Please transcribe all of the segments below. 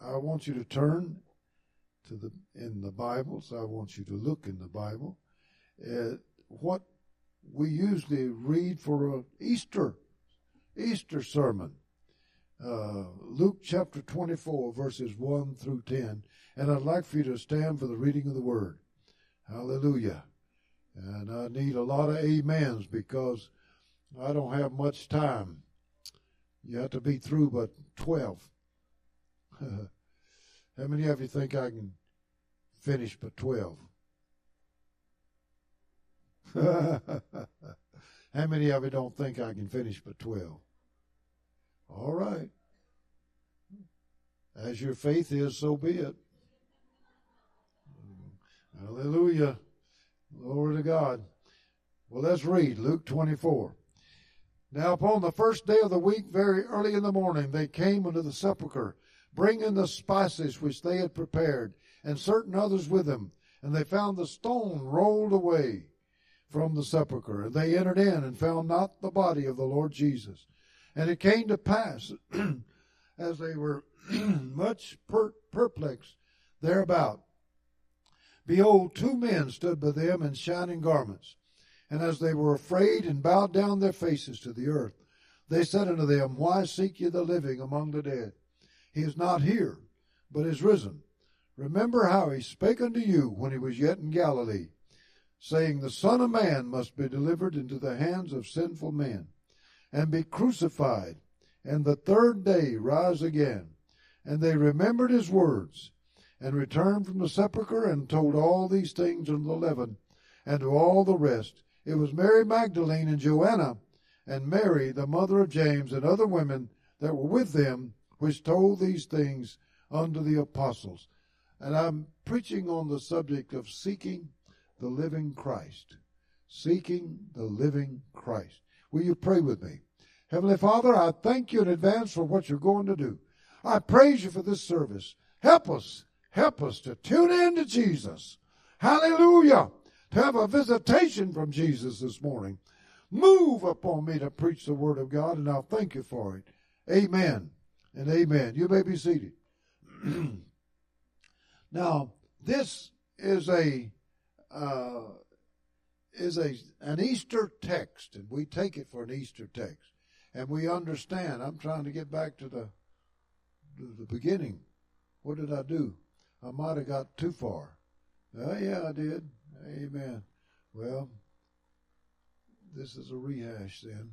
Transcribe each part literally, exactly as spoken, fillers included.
I want you to turn to the in the Bible, so I want you to look in the Bible at what we usually read for an Easter, Easter sermon. Uh, Luke chapter twenty-four, verses one through ten. And I'd like for you to stand for the reading of the Word. Hallelujah. And I need a lot of amens because I don't have much time. You have to be through but twelve. How many of you think I can finish by twelve? How many of you don't think I can finish by twelve? All right. As your faith is, so be it. Hallelujah. Glory to God. Well, let's read Luke twenty-four. Now upon the first day of the week, very early in the morning, they came unto the sepulchre, bringing the spices which they had prepared, and certain others with them. And they found the stone rolled away from the sepulchre. And they entered in and found not the body of the Lord Jesus. And it came to pass, as they were much per- perplexed thereabout, behold, two men stood by them in shining garments. And as they were afraid and bowed down their faces to the earth, they said unto them, Why seek ye the living among the dead? He is not here, but is risen. Remember how he spake unto you when he was yet in Galilee, saying, The Son of Man must be delivered into the hands of sinful men, and be crucified, and the third day rise again. And they remembered his words, and returned from the sepulchre, and told all these things unto the eleven, and to all the rest. It was Mary Magdalene and Joanna, and Mary, the mother of James, and other women that were with them, which told these things unto the apostles. And I'm preaching on the subject of seeking the living Christ. Seeking the living Christ. Will you pray with me? Heavenly Father, I thank you in advance for what you're going to do. I praise you for this service. Help us, help us to tune in to Jesus. Hallelujah. To have a visitation from Jesus this morning. Move upon me to preach the word of God, and I'll thank you for it. Amen and amen. You may be seated. Now, this is a uh, is a an Easter text, and we take it for an Easter text, and we understand. I'm trying to get back to the to the beginning. What did I do? I might have got too far. Oh, yeah, I did. Amen. Well, this is a rehash then.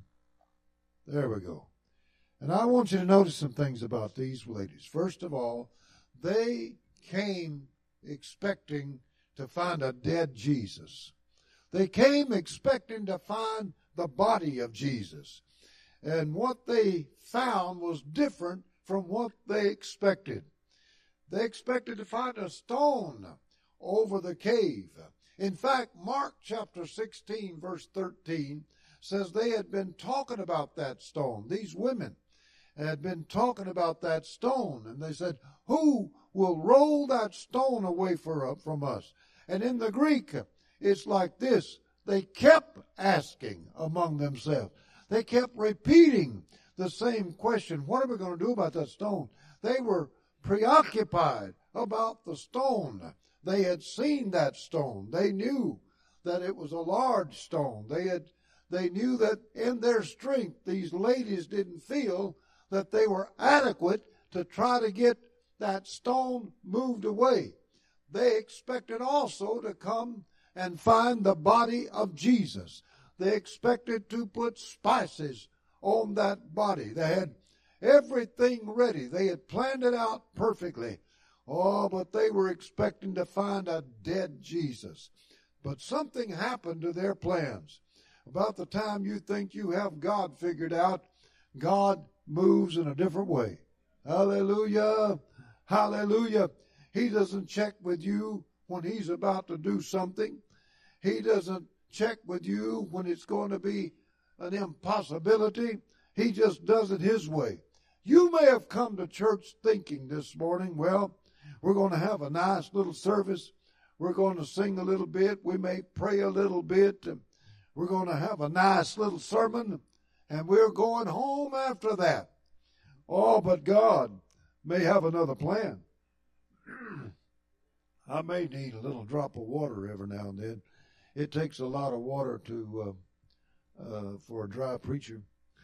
There we go. And I want you to notice some things about these ladies. First of all, they came expecting to find a dead Jesus. They came expecting to find the body of Jesus. And what they found was different from what they expected. They expected to find a stone over the cave. In fact, Mark chapter sixteen, verse thirteen, says they had been talking about that stone. These women had been talking about that stone, and they said, Who will roll that stone away for, from us? And in the Greek, it's like this. They kept asking among themselves. They kept repeating the same question. What are we going to do about that stone? They were preoccupied about the stone. They had seen that stone. They knew that it was a large stone. They had, they knew that in their strength, these ladies didn't feel that they were adequate to try to get that stone moved away. They expected also to come and find the body of Jesus. They expected to put spices on that body. They had everything ready. They had planned it out perfectly. Oh, but they were expecting to find a dead Jesus. But something happened to their plans. About the time you think you have God figured out, God moves in a different way. Hallelujah. Hallelujah. He doesn't check with you when he's about to do something. He doesn't check with you when it's going to be an impossibility. He just does it his way. You may have come to church thinking this morning, well, we're going to have a nice little service. We're going to sing a little bit. We may pray a little bit. We're going to have a nice little sermon, and we're going home after that. Oh, but God, may have another plan. I may need a little drop of water every now and then. It takes a lot of water to uh, uh, for a dry preacher.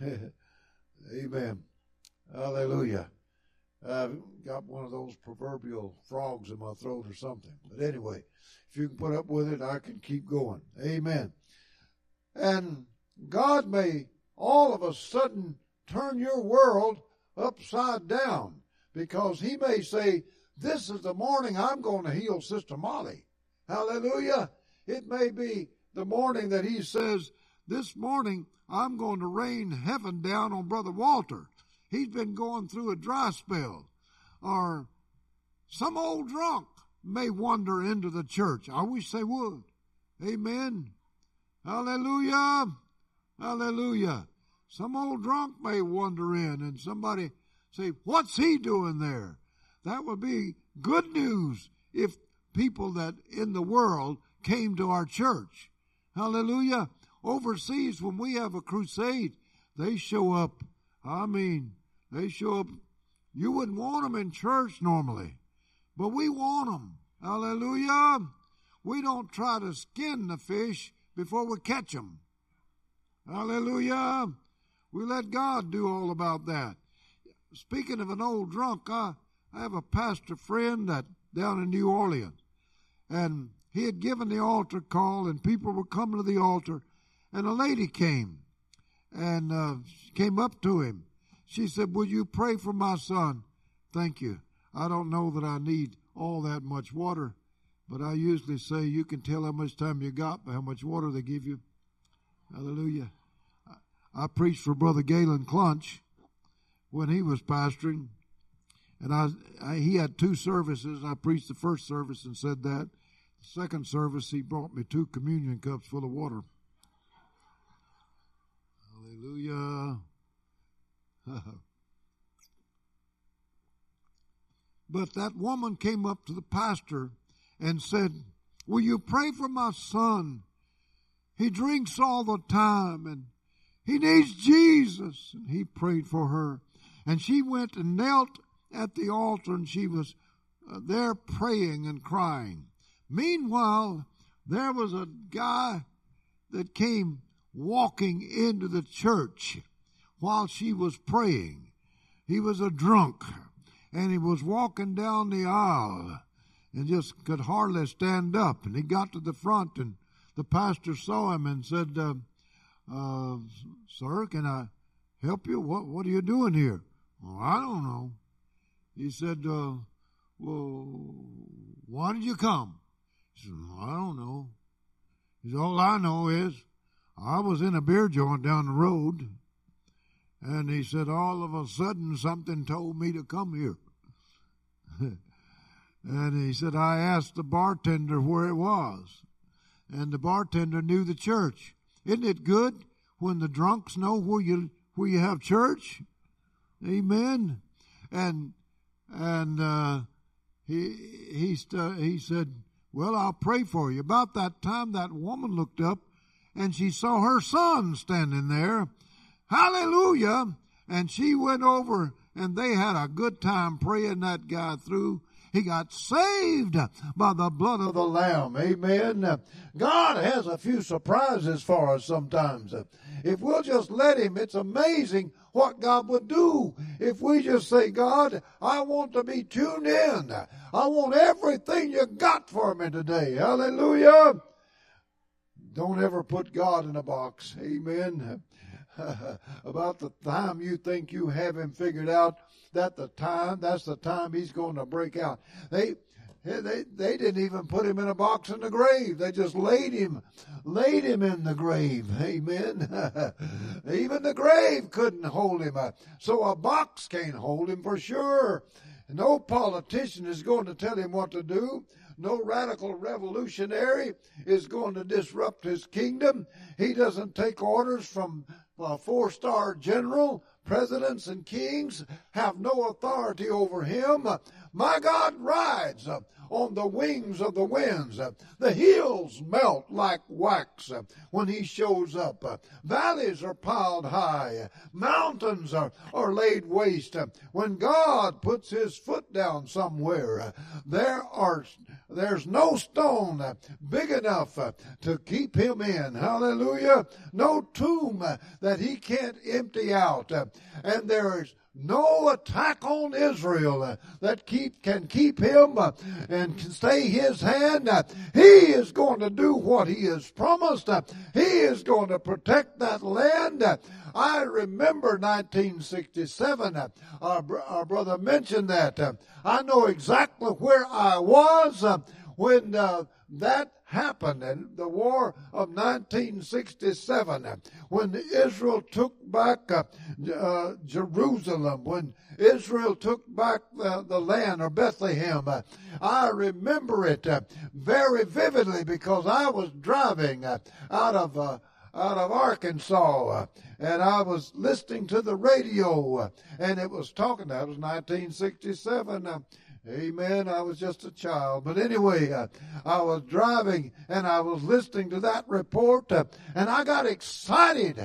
Amen. Hallelujah. I've got one of those proverbial frogs in my throat or something. But anyway, if you can put up with it, I can keep going. Amen. And God may all of a sudden turn your world upside down, because he may say, this is the morning I'm going to heal Sister Molly. Hallelujah. It may be the morning that he says, this morning I'm going to rain heaven down on Brother Walter. He's been going through a dry spell. Or some old drunk may wander into the church. I wish they would. Amen. Hallelujah. Hallelujah. Some old drunk may wander in and somebody say, what's he doing there? That would be good news if people that in the world came to our church. Hallelujah. Overseas, when we have a crusade, they show up. I mean, they show up. You wouldn't want them in church normally, but we want them. Hallelujah. We don't try to skin the fish before we catch them. Hallelujah. We let God do all about that. Speaking of an old drunk, I, I have a pastor friend that down in New Orleans, and he had given the altar call, and people were coming to the altar, and a lady came, and uh, came up to him. She said, would you pray for my son? Thank you. I don't know that I need all that much water, but I usually say you can tell how much time you got by how much water they give you. Hallelujah. I, I preached for Brother Galen Clunch when he was pastoring, and I, I he had two services. I preached the first service and said that. The second service, he brought me two communion cups full of water. Hallelujah. But that woman came up to the pastor and said, will you pray for my son? He drinks all the time and he needs Jesus. And he prayed for her. And she went and knelt at the altar, and she was uh, there praying and crying. Meanwhile, there was a guy that came walking into the church while she was praying. He was a drunk, and he was walking down the aisle and just could hardly stand up. And he got to the front, and the pastor saw him and said, uh, uh, sir, can I help you? What, what are you doing here? Well, I don't know. He said, uh, well, why did you come? He said, I don't know. He said, all I know is I was in a beer joint down the road, and he said, all of a sudden something told me to come here. And he said, I asked the bartender where it was, and the bartender knew the church. Isn't it good when the drunks know where you where you have church? Amen. And and uh, he he st- he said, well, I'll pray for you. About that time, that woman looked up, and she saw her son standing there. Hallelujah. And she went over, and they had a good time praying that guy through. He got saved by the blood of the Lamb. Amen. God has a few surprises for us sometimes. If we'll just let him, it's amazing what God would do. If we just say, God, I want to be tuned in. I want everything you got for me today. Hallelujah. Don't ever put God in a box. Amen. About the time you think you have him figured out, that the time, that's the time he's going to break out. They, they, they didn't even put him in a box in the grave. They just laid him, laid him in the grave. Amen. Even the grave couldn't hold him. So a box can't hold him for sure. No politician is going to tell him what to do. No radical revolutionary is going to disrupt his kingdom. He doesn't take orders from a four-star general. Presidents and kings have no authority over him. My God rides uh, on the wings of the winds. Uh, the hills melt like wax uh, when he shows up. Uh, valleys are piled high. Uh, mountains are, are laid waste. Uh, when God puts his foot down somewhere, uh, there are there's no stone uh, big enough uh, to keep him in. Hallelujah. No tomb uh, that he can't empty out. Uh, and there's no attack on Israel uh, that keep can keep him uh, and can stay his hand. Uh, he is going to do what he has promised. Uh, he is going to protect that land. Uh, I remember nineteen sixty-seven. Uh, our, our brother mentioned that. Uh, I know exactly where I was uh, when uh, that happened in the war of nineteen sixty-seven, uh, when Israel took back uh, uh, Jerusalem, when Israel took back the, the land, or Bethlehem. Uh, I remember it uh, very vividly because I was driving uh, out of uh, out of Arkansas, uh, and I was listening to the radio, uh, and it was talking. That was nineteen sixty-seven. Uh, Amen. I was just a child. But anyway, uh, I was driving and I was listening to that report uh, and I got excited.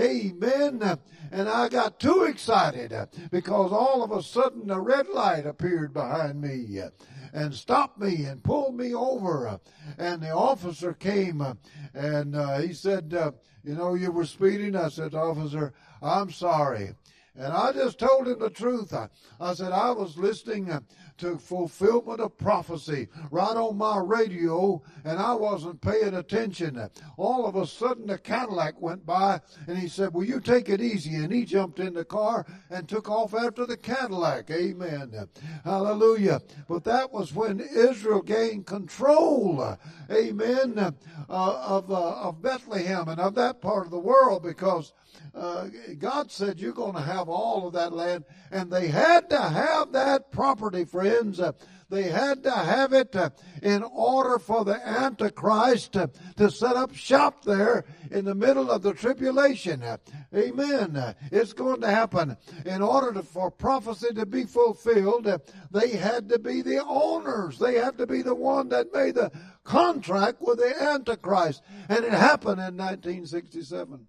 Amen. Uh, and I got too excited uh, because all of a sudden a red light appeared behind me uh, and stopped me and pulled me over. Uh, and the officer came uh, and uh, he said, uh, you know, you were speeding. I said, officer, I'm sorry. And I just told him the truth. I, I said I was listening uh, to fulfillment of prophecy right on my radio, and I wasn't paying attention. All of a sudden, a Cadillac went by, and he said, will you take it easy? And he jumped in the car and took off after the Cadillac. Amen. Hallelujah. But that was when Israel gained control, amen, uh, of, uh, of Bethlehem and of that part of the world, because Uh, God said you're going to have all of that land, and they had to have that property, friends. Uh, they had to have it uh, in order for the Antichrist uh, to set up shop there in the middle of the tribulation. Uh, amen. Uh, it's going to happen. In order to, for prophecy to be fulfilled, uh, they had to be the owners. They had to be the one that made the contract with the Antichrist. And it happened in nineteen sixty-seven.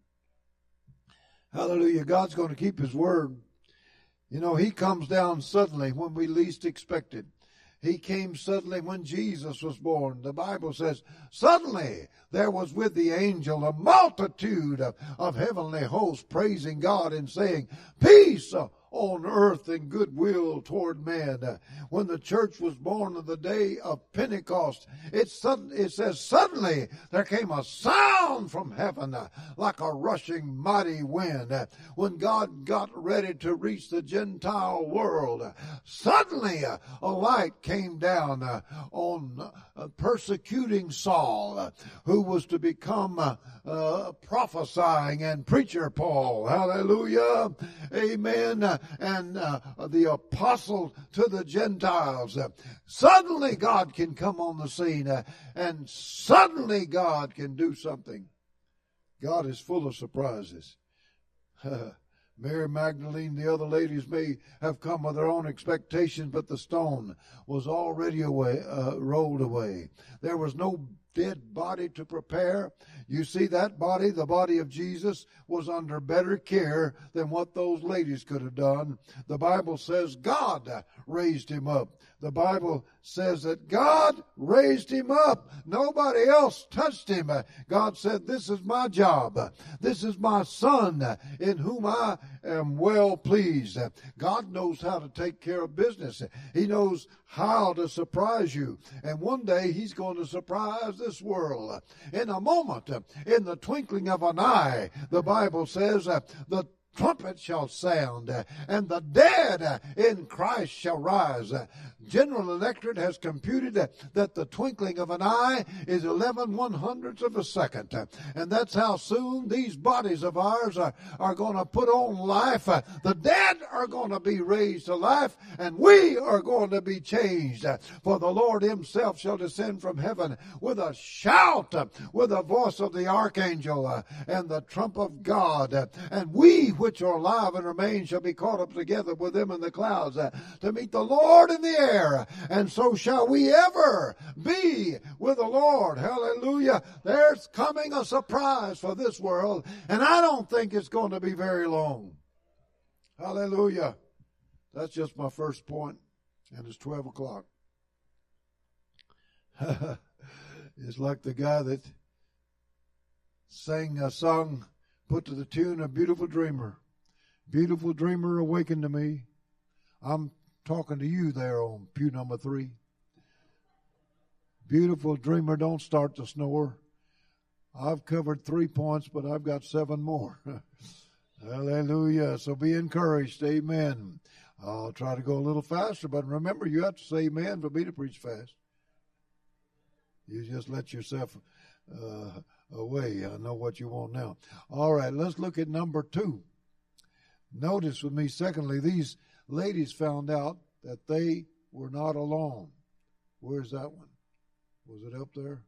Hallelujah. God's going to keep his word. You know, he comes down suddenly when we least expect it. He came suddenly when Jesus was born. The Bible says, suddenly there was with the angel a multitude of, of heavenly hosts praising God and saying, peace uh, on earth and goodwill toward men. Uh, when the church was born on the day of Pentecost, it, sudden, it says, suddenly there came a sound from heaven uh, like a rushing mighty wind. Uh, when God got ready to reach the Gentile world, uh, suddenly uh, a light came down uh, on uh, persecuting Saul, uh, who was to become uh, uh, prophesying and preacher Paul. Hallelujah. Amen. Uh, and uh, the apostle to the Gentiles. Uh, suddenly God can come on the scene, uh, and suddenly God can do something. God is full of surprises. Mary Magdalene, the other ladies may have come with their own expectations, but the stone was already away, uh, rolled away. There was no dead body to prepare. You see, that body, the body of Jesus, was under better care than what those ladies could have done. The Bible says God raised him up. The Bible says that God raised him up. Nobody else touched him. God said, this is my job. This is my son in whom I am well pleased. God knows how to take care of business. He knows how to surprise you. And one day he's going to surprise this world. In a moment, in the twinkling of an eye, the Bible says, the trumpet shall sound, uh, and the dead uh, in Christ shall rise. Uh, General Electric has computed uh, that the twinkling of an eye is eleven one hundredths of a second. Uh, and that's how soon these bodies of ours are, are going to put on life. Uh, the dead are going to be raised to life, and we are going to be changed. Uh, for the Lord himself shall descend from heaven with a shout, uh, with the voice of the archangel, uh, and the trump of God. Uh, and we which are alive and remain shall be caught up together with them in the clouds uh, to meet the Lord in the air. And so shall we ever be with the Lord. Hallelujah. There's coming a surprise for this world, and I don't think it's going to be very long. Hallelujah. That's just my first point, and it's twelve o'clock. It's like the guy that sang a song put to the tune of Beautiful Dreamer. Beautiful Dreamer, awaken to me. I'm talking to you there on pew number three. Beautiful Dreamer, don't start to snore. I've covered three points, but I've got seven more. Hallelujah. So be encouraged. Amen. I'll try to go a little faster, but remember, you have to say amen for me to preach fast. You just let yourself uh, away. I know what you want now. All right, let's look at number two. Notice with me, secondly, these ladies found out that they were not alone. Where's that one? Was it up there?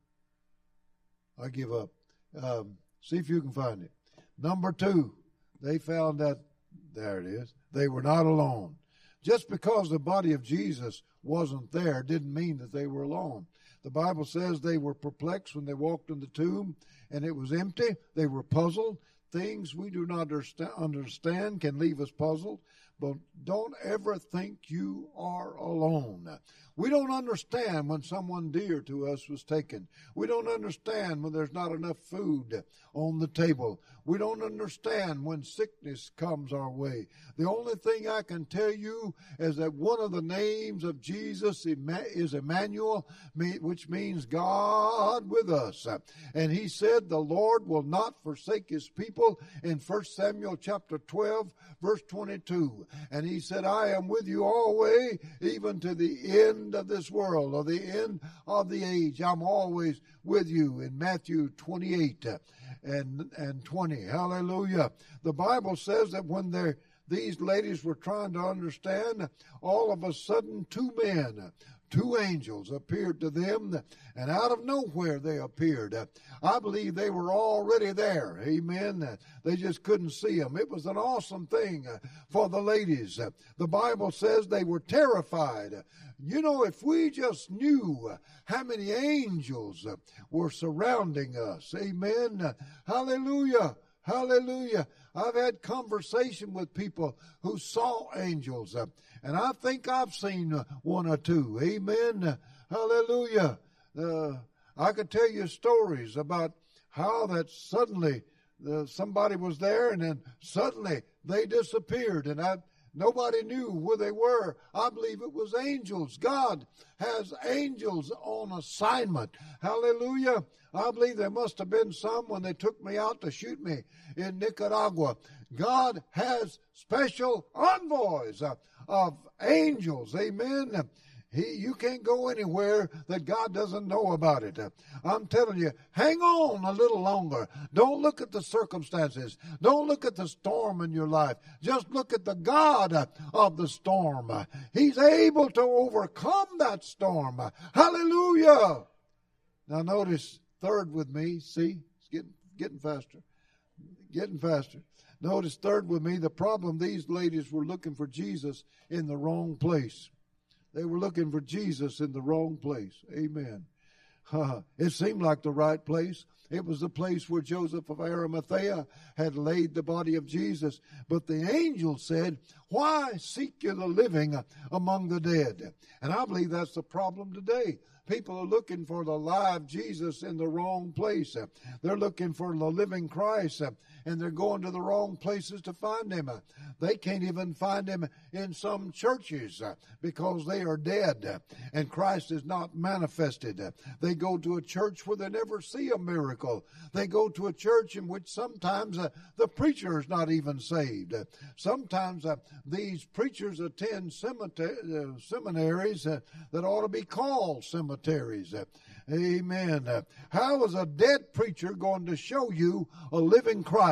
I give up. Um, see if you can find it. Number two, they found that, there it is, they were not alone. Just because the body of Jesus wasn't there didn't mean that they were alone. The Bible says they were perplexed when they walked in the tomb and it was empty. They were puzzled. Things we do not understand can leave us puzzled, but don't ever think you are alone. We don't understand when someone dear to us was taken. We don't understand when there's not enough food on the table. We don't understand when sickness comes our way. The only thing I can tell you is that one of the names of Jesus is Emmanuel, which means God with us. And he said the Lord will not forsake his people in First Samuel chapter twelve, verse twenty-two. And he said, I am with you always, even to the end of this world, or the end of the age. I'm always with you in Matthew twenty-eight and, and twenty. Hallelujah. The Bible says that when they're these ladies were trying to understand, all of a sudden two men, two angels appeared to them, and out of nowhere they appeared. I believe they were already there. Amen. They just couldn't see them. It was an awesome thing for the ladies. The Bible says they were terrified. You know, if we just knew how many angels were surrounding us. Amen. Hallelujah. Hallelujah. I've had conversation with people who saw angels, uh, and I think I've seen uh, one or two. Amen. Uh, hallelujah. Uh, I could tell you stories about how that suddenly uh, somebody was there and then suddenly they disappeared, and I nobody knew where they were. I believe it was angels. God has angels on assignment. Hallelujah. I believe there must have been some when they took me out to shoot me in Nicaragua. God has special envoys of, of angels. Amen. He, you can't go anywhere that God doesn't know about it. I'm telling you, hang on a little longer. Don't look at the circumstances. Don't look at the storm in your life. Just look at the God of the storm. He's able to overcome that storm. Hallelujah. Now notice, third with me. See, it's getting, getting faster. Getting faster. Notice third with me, the problem, these ladies were looking for Jesus in the wrong place. They were looking for Jesus in the wrong place. Amen. Uh, it seemed like the right place. It was the place where Joseph of Arimathea had laid the body of Jesus. But the angel said, why seek you the living among the dead? And I believe that's the problem today. People are looking for the live Jesus in the wrong place. They're looking for the living Christ, and they're going to the wrong places to find him. They can't even find him in some churches because they are dead and Christ is not manifested. They go to a church where they never see a miracle. They go to a church in which sometimes uh, the preacher is not even saved. Sometimes uh, these preachers attend cemetery, uh, seminaries uh, that ought to be called cemeteries. Amen. How is a dead preacher going to show you a living Christ?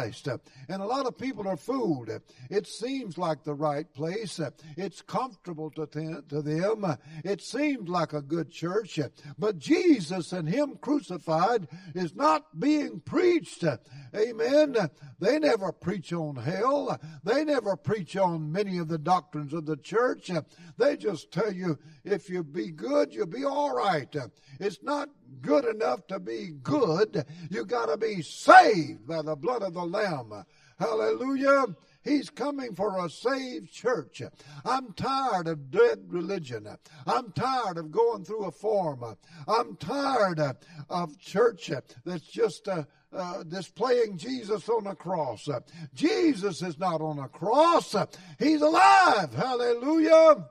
Christ. And a lot of people are fooled. It seems like the right place. It's comfortable to them. It seems like a good church. But Jesus and Him crucified is not being preached. Amen. They never preach on hell. They never preach on many of the doctrines of the church. They just tell you, if you be good, you'll be all right. It's not good enough to be good. You got to be saved by the blood of the Lamb. Hallelujah. He's coming for a saved church. I'm tired of dead religion. I'm tired of going through a form. I'm tired of church that's just uh, uh, displaying Jesus on a cross. Jesus is not on a cross. He's alive. Hallelujah.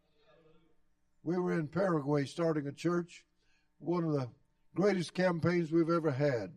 We were in Paraguay starting a church, one of the greatest campaigns we've ever had.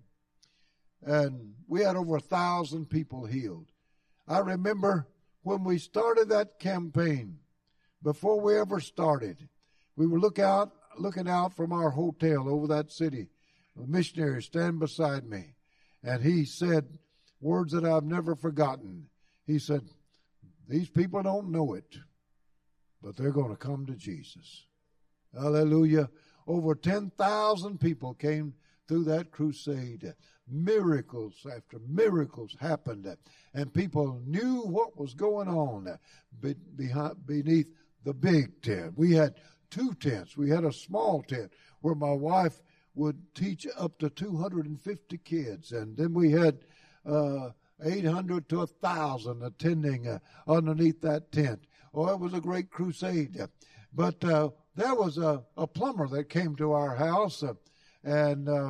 And we had over a thousand people healed. I remember when we started that campaign, before we ever started, we were look out, looking out from our hotel over that city. A missionary stand beside me, and he said words that I've never forgotten. He said, these people don't know it, but they're going to come to Jesus. Hallelujah. Over ten thousand people came through that crusade. Miracles after miracles happened, and people knew what was going on beneath the big tent. We had two tents. We had a small tent where my wife would teach up to two hundred fifty kids, and then we had uh, eight hundred to one thousand attending uh, underneath that tent. Oh, it was a great crusade. But uh, there was a, a plumber that came to our house, uh, and uh,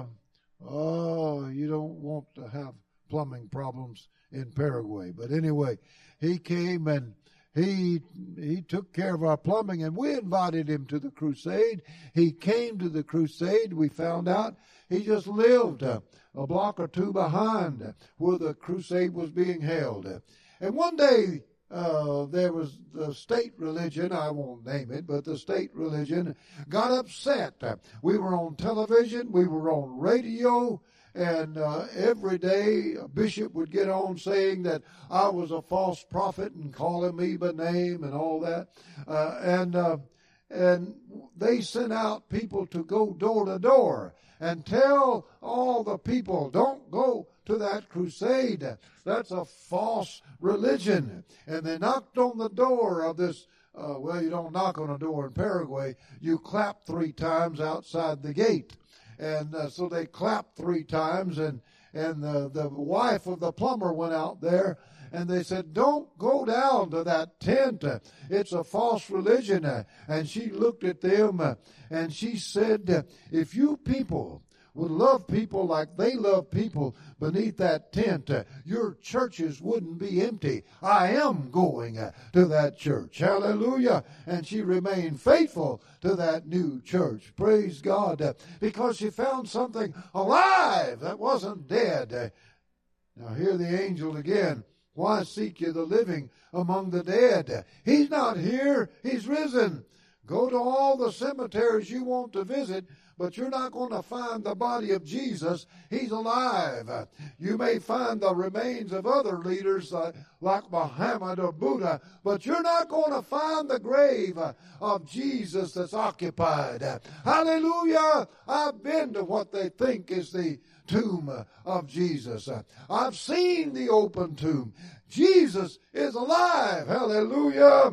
oh, you don't want to have plumbing problems in Paraguay. But anyway, he came and he he took care of our plumbing, and we invited him to the crusade. He came to the crusade. We found out he just lived a, a block or two behind where the crusade was being held. And one day, Uh, there was the state religion, I won't name it, but the state religion got upset. We were on television, we were on radio, and uh, every day a bishop would get on saying that I was a false prophet and calling me by name and all that. Uh, and uh, and they sent out people to go door to door and tell all the people, don't go to that crusade. That's a false religion. And they knocked on the door of this, uh, well, you don't knock on a door in Paraguay. You clap three times outside the gate. And uh, so they clapped three times, and, and the, the wife of the plumber went out there, and they said, don't go down to that tent. It's a false religion. And she looked at them, and she said, if you people would love people like they love people beneath that tent, uh, your churches wouldn't be empty. I am going uh, to that church. Hallelujah. And she remained faithful to that new church. Praise God. Uh, because she found something alive that wasn't dead. Uh, now hear the angel again. Why seek you the living among the dead? Uh, he's not here. He's risen. Go to all the cemeteries you want to visit, but you're not going to find the body of Jesus. He's alive. You may find the remains of other leaders uh, like Muhammad or Buddha, but you're not going to find the grave uh, of Jesus that's occupied. Uh, hallelujah! I've been to what they think is the tomb uh, of Jesus. Uh, I've seen the open tomb. Jesus is alive. Hallelujah!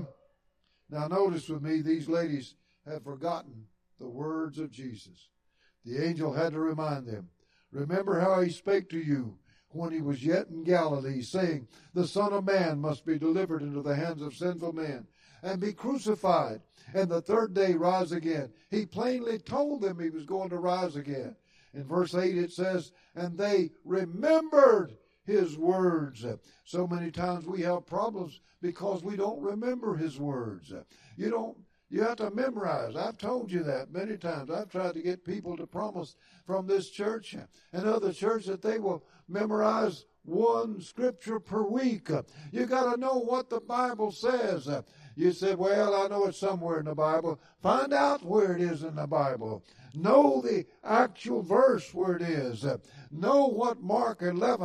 Now notice with me, these ladies have forgotten the words of Jesus. The angel had to remind them. Remember how he spake to you when he was yet in Galilee, saying, the Son of Man must be delivered into the hands of sinful men and be crucified, and the third day rise again. He plainly told them he was going to rise again. In verse eight it says, and they remembered his words. So many times we have problems because we don't remember his words. You don't You have to memorize. I've told you that many times. I've tried to get people to promise from this church and other churches that they will memorize one scripture per week. You got to know what the Bible says. You said, well, I know it's somewhere in the Bible. Find out where it is in the Bible. Know the actual verse where it is. Know what Mark eleven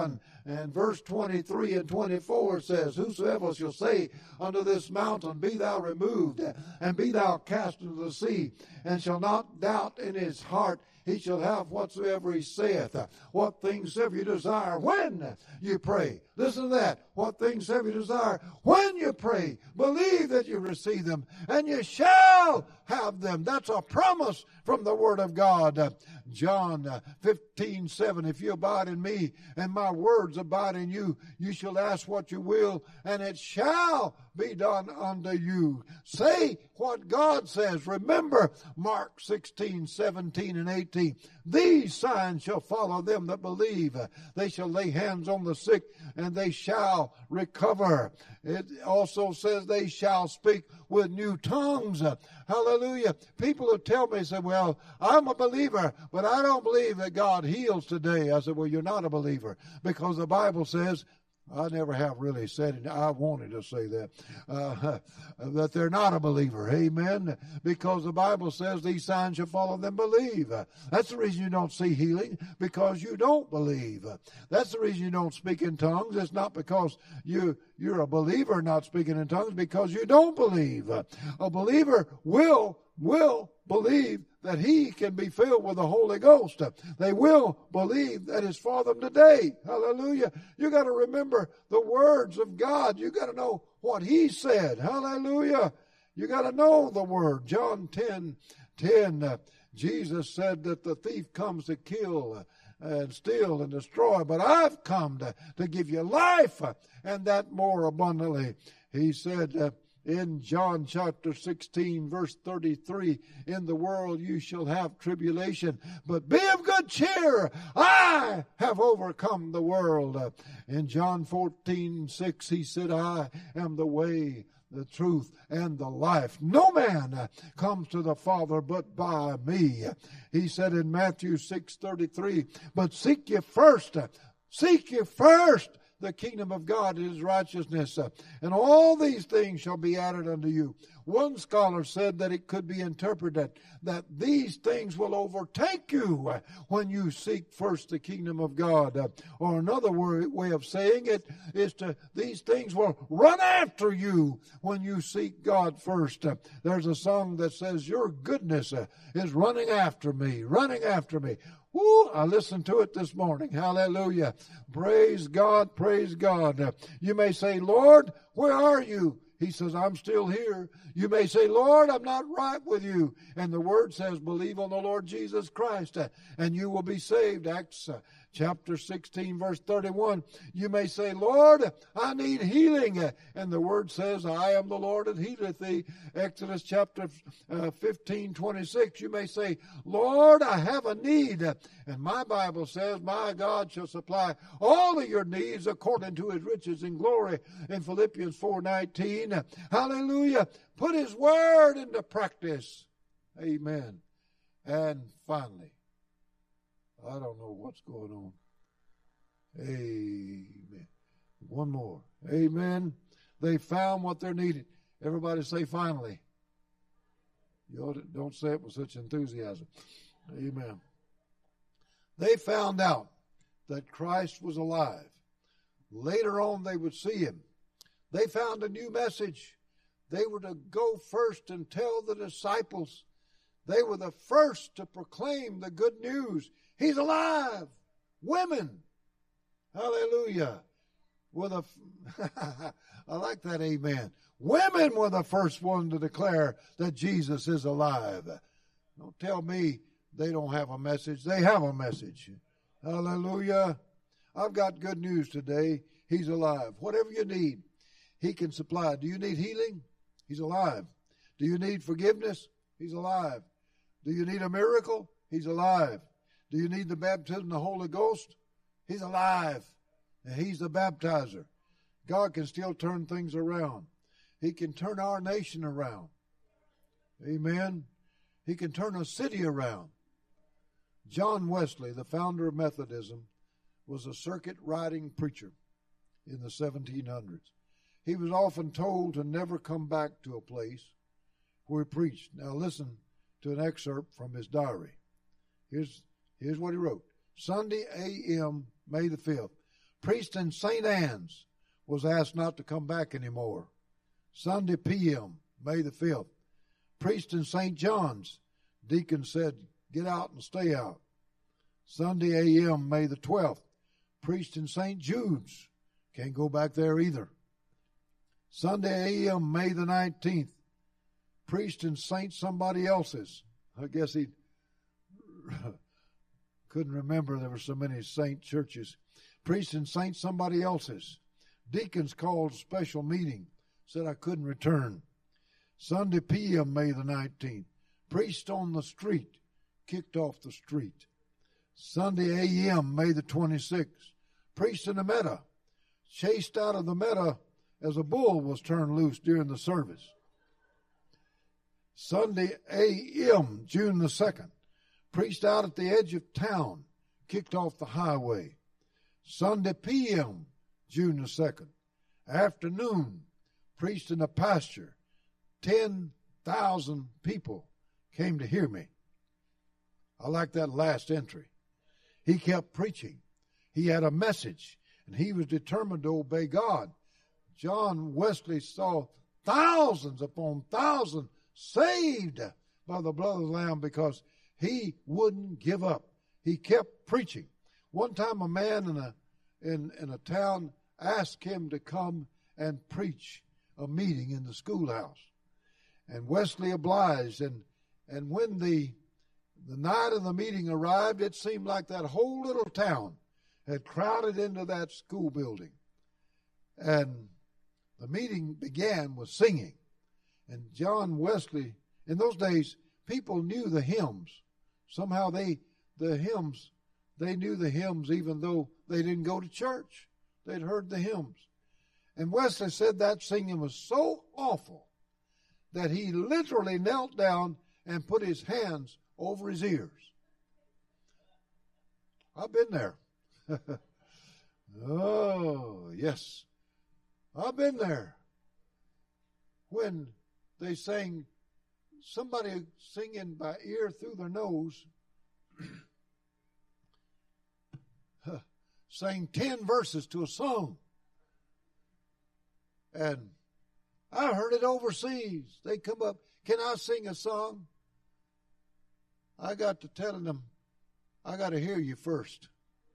And verse twenty-three and twenty-four says, whosoever shall say unto this mountain, be thou removed, and be thou cast into the sea, and shall not doubt in his heart, he shall have whatsoever he saith. What things have you desire when you pray? Listen to that. What things have you desire when you pray? Believe that you receive them, and you shall have them. That's a promise from the Word of God. John fifteen seven, if you abide in me, and my words abide in you, you shall ask what you will, and it shall be done unto you. Say what God says. Remember Mark sixteen, seventeen, and eighteen. These signs shall follow them that believe. They shall lay hands on the sick, and they shall recover. It also says they shall speak with new tongues. Hallelujah. People who tell me, say, well, I'm a believer, but I don't believe that God heals today. I said, well, you're not a believer, because the Bible says, I never have really said it. I wanted to say that, uh, that they're not a believer. Amen. Because the Bible says these signs shall follow them believe. That's the reason you don't see healing, because you don't believe. That's the reason you don't speak in tongues. It's not because you, you're a believer not speaking in tongues, because you don't believe. A believer will, will believe that he can be filled with the Holy Ghost. They will believe that it's for them today. Hallelujah. You got to remember the words of God. You got to know what he said. Hallelujah. You got to know the word. John ten ten, uh, Jesus said that the thief comes to kill and steal and destroy, but I've come to, to give you life, and that more abundantly. He said, uh, in John chapter sixteen, verse thirty-three, in the world you shall have tribulation, but be of good cheer. I have overcome the world. In John fourteen, six, he said, I am the way, the truth, and the life. No man comes to the Father but by me. He said in Matthew six, thirty-three, but seek ye first, seek ye first the kingdom of God and his righteousness, uh, and all these things shall be added unto you. One scholar said that it could be interpreted that these things will overtake you uh, when you seek first the kingdom of God. Uh, or another way, way of saying it is to these things will run after you when you seek God first. Uh, there's a song that says, your goodness uh, is running after me, running after me. Woo, I listened to it this morning. Hallelujah. Praise God, praise God. Uh, you may say, Lord, where are you? He says, I'm still here. You may say, Lord, I'm not right with you. And the word says, believe on the Lord Jesus Christ, uh, and you will be saved. Acts uh, chapter sixteen, verse thirty-one. You may say, Lord, I need healing. Uh, and the word says, I am the Lord that healeth thee. Exodus chapter uh, fifteen, twenty-six. You may say, Lord, I have a need. Uh, and my Bible says, my God shall supply all of your needs according to his riches in glory in Philippians four nineteen. Uh, hallelujah. Put his word into practice. Amen. And finally, I don't know what's going on. Amen. One more. Amen. They found what they needed. Everybody say finally. You ought to, don't say it with such enthusiasm. Amen. They found out that Christ was alive. Later on, they would see him. They found a new message. They were to go first and tell the disciples. They were the first to proclaim the good news. He's alive. Women. Hallelujah. Were the, I like that amen. Women were the first one to declare that Jesus is alive. Don't tell me they don't have a message. They have a message. Hallelujah. I've got good news today. He's alive. Whatever you need, he can supply. Do you need healing? He's alive. Do you need forgiveness? He's alive. Do you need a miracle? He's alive. Do you need the baptism of the Holy Ghost? He's alive. And he's the baptizer. God can still turn things around. He can turn our nation around. Amen. He can turn a city around. John Wesley, the founder of Methodism, was a circuit riding preacher in the seventeen hundreds. He was often told to never come back to a place where he preached. Now listen to an excerpt from his diary. Here's, here's what he wrote. Sunday A M, May the fifth. Priest in Saint Anne's was asked not to come back anymore. Sunday P M, May the fifth. Priest in Saint John's, deacon said, get out and stay out. Sunday A M, May the twelfth. Priest in Saint Jude's, can't go back there either. Sunday A M, May the nineteenth. Priest in Saint somebody else's. I guess he couldn't remember, there were so many saint churches. Priest in Saint somebody else's. Deacons called special meeting, said I couldn't return. Sunday P M, May the nineteenth. Priest on the street, kicked off the street. Sunday A M, May the twenty-sixth. Priest in the meadow, chased out of the meadow as a bull was turned loose during the service. Sunday A M, June the second. Priest out at the edge of town, kicked off the highway. Sunday P M, June the second. Afternoon, priest in a pasture. Ten thousand people came to hear me. I like that last entry. He kept preaching. He had a message, and he was determined to obey God. John Wesley saw thousands upon thousands saved by the blood of the Lamb because he wouldn't give up. He kept preaching. One time a man in a in, in a town asked him to come and preach a meeting in the schoolhouse. And Wesley obliged, and and when the the night of the meeting arrived, it seemed like that whole little town had crowded into that school building. And the meeting began with singing. And John Wesley, in those days, people knew the hymns. Somehow they, the hymns, they knew the hymns even though they didn't go to church. They'd heard the hymns. And Wesley said that singing was so awful that he literally knelt down and put his hands over his ears. I've been there. Oh, yes. I've been there. When they sang, somebody singing by ear through their nose, sang ten verses to a song. And I heard it overseas. They come up, can I sing a song? I got to telling them, I got to hear you first.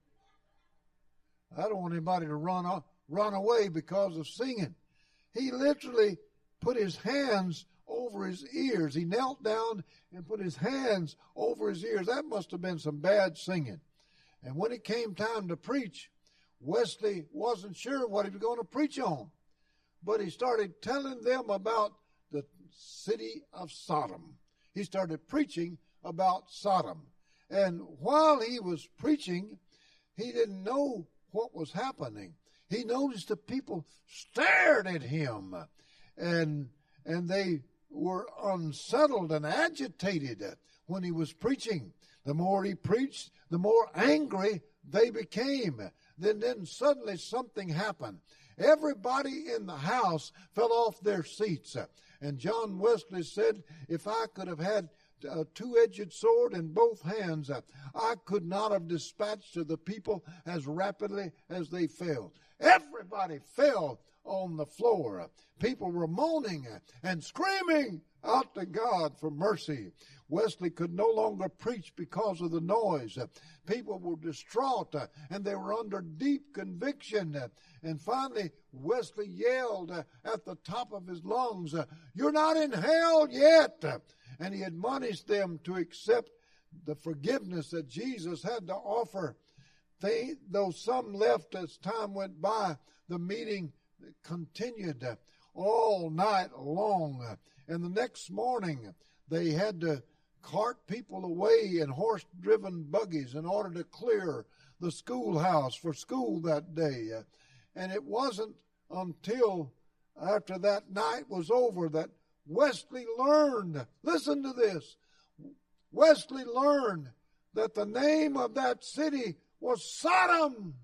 I don't want anybody to run off, run away because of singing. He literally put his hands over his ears. He knelt down and put his hands over his ears. That must have been some bad singing. And when it came time to preach, Wesley wasn't sure what he was going to preach on. But he started telling them about the city of Sodom. He started preaching about Sodom. And while he was preaching, he didn't know what was happening. He noticed the people stared at him, and and they were unsettled and agitated when he was preaching. The more he preached, the more angry they became. Then, then suddenly something happened. Everybody in the house fell off their seats. And John Wesley said, if I could have had a two-edged sword in both hands, I could not have dispatched to the people as rapidly as they fell. Everybody fell on the floor. People were moaning and screaming out to God for mercy. Wesley could no longer preach because of the noise. People were distraught and they were under deep conviction. And finally, Wesley yelled at the top of his lungs, "You're not in hell yet!" And he admonished them to accept the forgiveness that Jesus had to offer. They, though some left as time went by, the meeting continued all night long. And the next morning, they had to cart people away in horse-driven buggies in order to clear the schoolhouse for school that day. And it wasn't until after that night was over that Wesley learned, listen to this, Wesley learned that the name of that city was Sodom.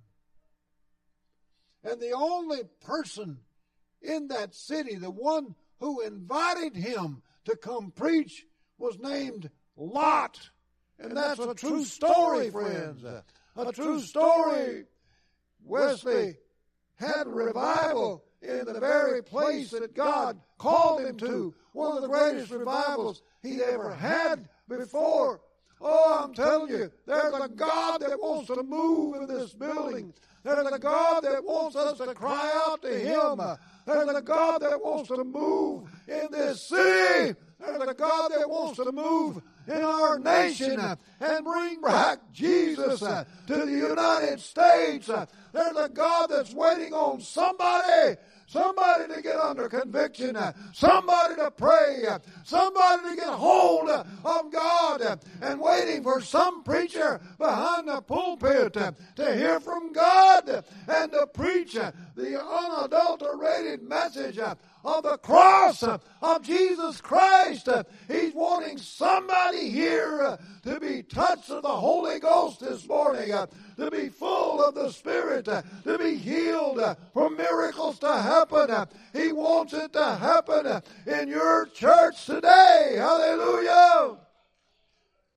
And the only person in that city, the one who invited him to come preach, was named Lot. And, and that's, that's a, a true story, friends. A, a true story. Wesley had revival in the very place that God called him to. One of the greatest revivals he'd ever had before. Oh, I'm telling you, there's a God that wants to move in this building. There's a God that wants us to cry out to Him. There's a God that wants to move in this city. There's a God that wants to move in our nation and bring back Jesus to the United States. There's a God that's waiting on somebody. Somebody to get under conviction, somebody to pray, somebody to get hold of God, and waiting for some preacher behind the pulpit to hear from God and to preach the unadulterated message of the cross of Jesus Christ. He's wanting somebody here to be touched with the Holy Ghost this morning, to be full of the Spirit, to be healed, for miracles to happen. He wants it to happen in your church today. Hallelujah.